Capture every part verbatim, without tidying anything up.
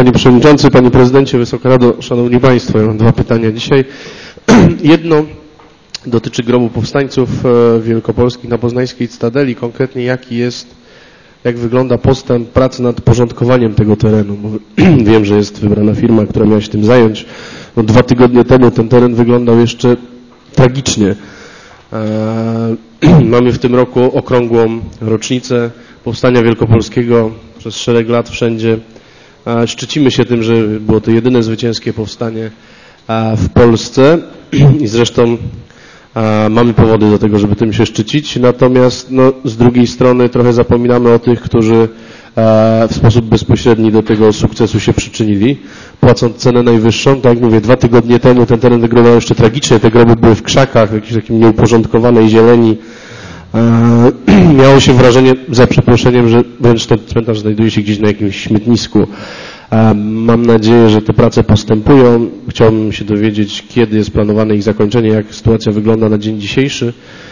Panie Przewodniczący, Panie Prezydencie, Wysoka Rado, Szanowni Państwo. Ja mam dwa pytania dzisiaj. Jedno dotyczy grobu powstańców wielkopolskich na poznańskiej Cytadeli. Konkretnie jaki jest, jak wygląda postęp pracy nad porządkowaniem tego terenu. Bo wiem, że jest wybrana firma, która miała się tym zająć. No, dwa tygodnie temu ten teren wyglądał jeszcze tragicznie. Mamy w tym roku okrągłą rocznicę Powstania Wielkopolskiego. Przez szereg lat wszędzie szczycimy się tym, że było to jedyne zwycięskie powstanie w Polsce i zresztą mamy powody do tego, żeby tym się szczycić. Natomiast no, z drugiej strony trochę zapominamy o tych, którzy w sposób bezpośredni do tego sukcesu się przyczynili, płacąc cenę najwyższą. Tak jak mówię, dwa tygodnie temu ten teren wyglądał jeszcze tragicznie. Te groby były w krzakach, w jakiejś takiej nieuporządkowanej zieleni. Miało się wrażenie, za przeproszeniem, że wręcz ten cmentarz znajduje się gdzieś na jakimś śmietnisku. Mam nadzieję, że te prace postępują. Chciałbym się dowiedzieć, kiedy jest planowane ich zakończenie, jak sytuacja wygląda na dzień dzisiejszy.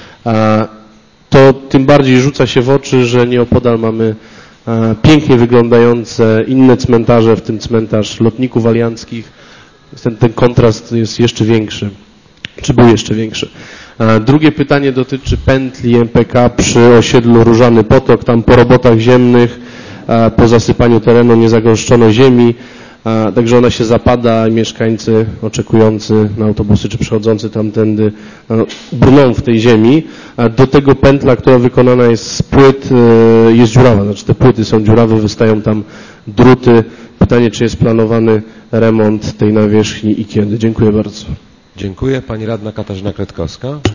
To tym bardziej rzuca się w oczy, że nieopodal mamy pięknie wyglądające inne cmentarze, w tym cmentarz lotników alianckich. Ten, ten kontrast jest jeszcze większy, czy był jeszcze większy. Drugie pytanie dotyczy pętli M P K przy osiedlu Różany Potok. Tam po robotach ziemnych, po zasypaniu terenu nie zagęszczono ziemi, także ona się zapada i mieszkańcy oczekujący na autobusy czy przechodzący tamtędy no, brną w tej ziemi. Do tego pętla, która wykonana jest z płyt, jest dziurawa, znaczy te płyty są dziurawe, wystają tam druty. Pytanie, czy jest planowany remont tej nawierzchni i kiedy? Dziękuję bardzo. Dziękuję. Pani radna Katarzyna Kretkowska.